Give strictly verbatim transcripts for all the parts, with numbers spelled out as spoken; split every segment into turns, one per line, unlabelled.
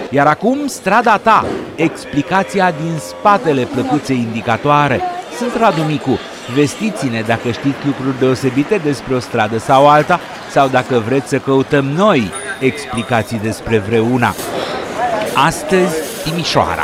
Iar acum strada ta, explicația din spatele plăcuței indicatoare. Sunt Radu Micu, vestiți-ne dacă știți lucruri deosebite despre o stradă sau alta, sau dacă vreți să căutăm noi explicații despre vreuna. Astăzi, Timișoara.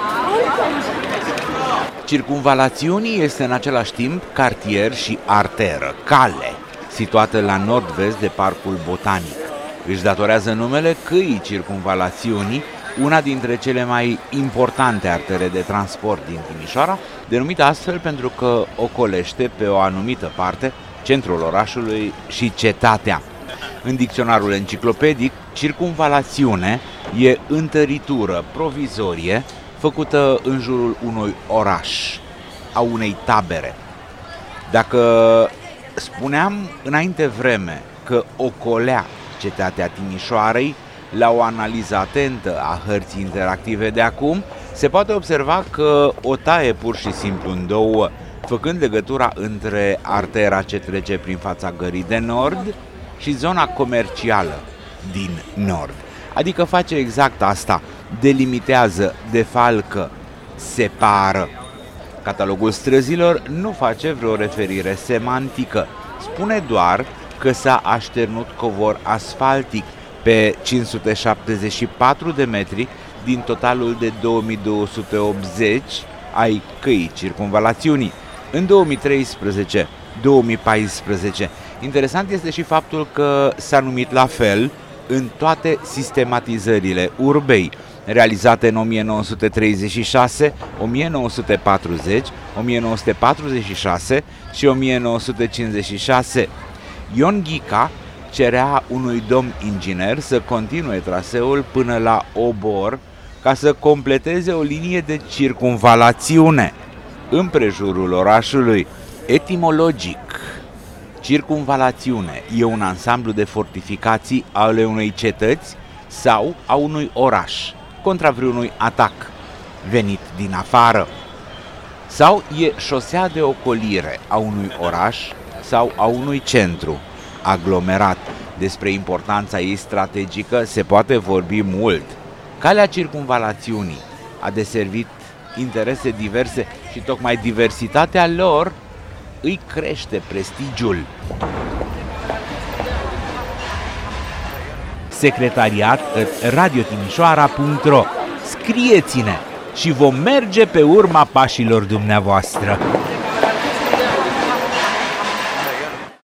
Circumvalațiunii este în același timp cartier și arteră, cale, situată la nord-vest de Parcul Botanic. Își datorează numele căii circumvalațiunii, una dintre cele mai importante artere de transport din Timișoara, denumită astfel pentru că ocolește pe o anumită parte centrul orașului și cetatea. În dicționarul enciclopedic, circumvalațiune e întăritură provizorie făcută în jurul unui oraș, a unei tabere. Dacă spuneam înainte vreme că ocolea cetatea Timișoarei, la o analiză atentă a hărții interactive de acum, se poate observa că o taie pur și simplu în două, făcând legătura între artera ce trece prin fața gării de nord și zona comercială din nord. Adică face exact asta, delimitează, defalcă, separă. Catalogul străzilor nu face vreo referire semantică, spune doar că s-a așternut covor asfaltic pe cinci sute șaptezeci și patru de metri din totalul de două mii două sute optzeci ai căii circumvalațiunii. În două mii treisprezece două mii paisprezece. Interesant este și faptul că s-a numit la fel în toate sistematizările urbei, realizate în o mie nouă sute treizeci și șase, o mie nouă sute patruzeci, o mie nouă sute patruzeci și șase și o mie nouă sute cincizeci și șase. Ion Ghica cerea unui domn inginer să continue traseul până la Obor ca să completeze o linie de circumvalațiune împrejurul orașului. Etimologic, circumvalațiune e un ansamblu de fortificații ale unei cetăți sau a unui oraș contra vreunui atac venit din afară, sau e șosea de ocolire a unui oraș sau a unui centru aglomerat. Despre importanța ei strategică se poate vorbi mult. Calea circumvalațiunii a deservit interese diverse și tocmai diversitatea lor îi crește prestigiul. Secretariat at radiotimișoara punct ro. Scrieți-ne și vom merge pe urma pașilor dumneavoastră.